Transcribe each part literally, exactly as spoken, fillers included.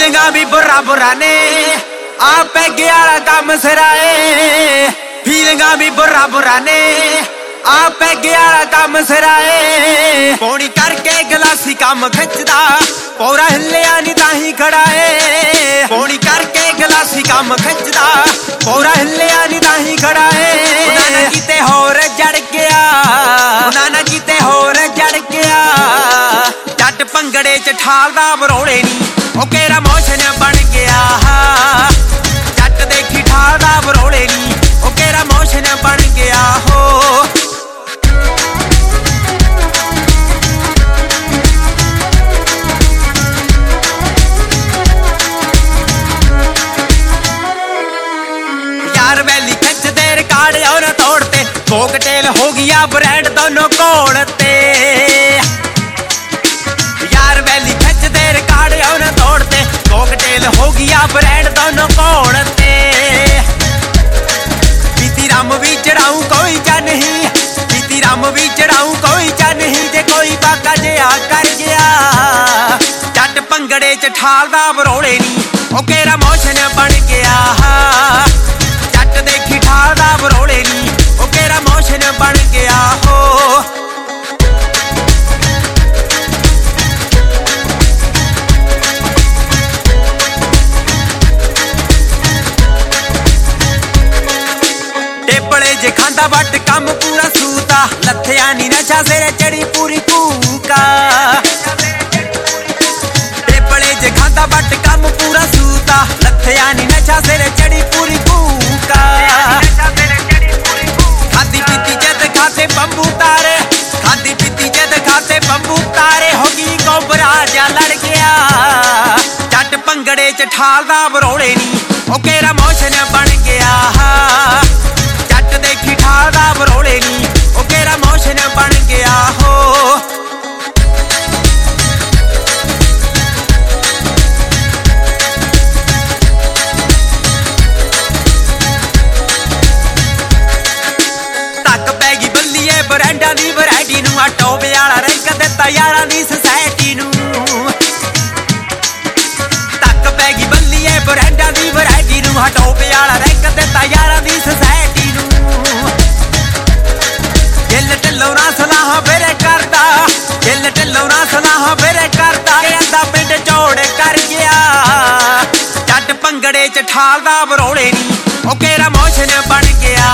फीलिंगा भी बुरा बुरा ने आ पैगे वाला काम सिराए। फीलिंगा भी बुरा बुरा ने आ पैगे वाला काम सिराए। पौड़ी करके गलासी काम खिंचदा पौरा हिलिया नी ताही खड़ा है। पौड़ी करके गलासी काम खिंचदा पौरा हिलिया नी ताही खड़ा है। ना किते होर जड़ गया ना किते होर जड़ गया। जट भंगड़े च ठालदा बरौले नी ओ केरा मोशन बन गया। जट देखी ठालदा बरौले नी ओ केरा मोशन बन गया हो। यार वैली खिंचदे रिकार्ड और तोड़ते कोकटेल हो गया ब्रांड दोनों कोड़ते। यार वैली खिंचदे रिकार्ड और तोड़ते कोकटेल हो गया ब्रांड दोनों कोड़ते। बीती राम भी चढ़ाऊं कोई चा नहीं बीती राम भी चढ़ाऊं कोई चा नहीं। जे कोई बाका जिहा कर गया जट भंगड़े च ठालदा बरौले नी ओ केरा मोशन बन गया। जट देखी ठालदा बरौले नी ओ केरा मोशन बन गया हो। टेपले जे खांदा बट कम पूरा सूता लथया नी नशा सिरे चढ़ी पूरी कूका। टेपले जे खांदा बट कम पूरा सूता लथया नी नशा सिरे चढ़ी पूरी कूका। खादी पीती जद खाते बंबू तारे खादी पीती जद खाते बंबू तारे होगी कोबरा जा लड़ गया। जट भंगड़े च ठालदा बरौले नी ओ केरा मोशन बन गया। जट देखी ठालदा बरौले नी ओ केरा मोशन बन गया हो। तक पैगी बल्लीए ब्रांडा दी वैरायटी नू आ टॉप वाला रैंक दिता यारां दी सोसाइटी नू। तक पैगी बल्लीए ब्रांडा दी वैरायटी नू आ टॉप वाला रैंक दिता यारां दी सोसाइटी नू। दिल ढिल्लों ना सलाह फिर करदा दिल ढिल्लों ना सलाह फिर करदा। कहंदा पिंड चौड़ कर गया जट भंगड़े च ठालदा बरौले नी ओ केरा मोशन बन गया।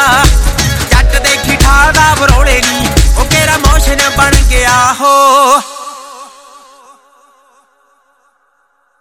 जट देखी ठालदा बरौले नी ओ केरा मोशन बन गया हो।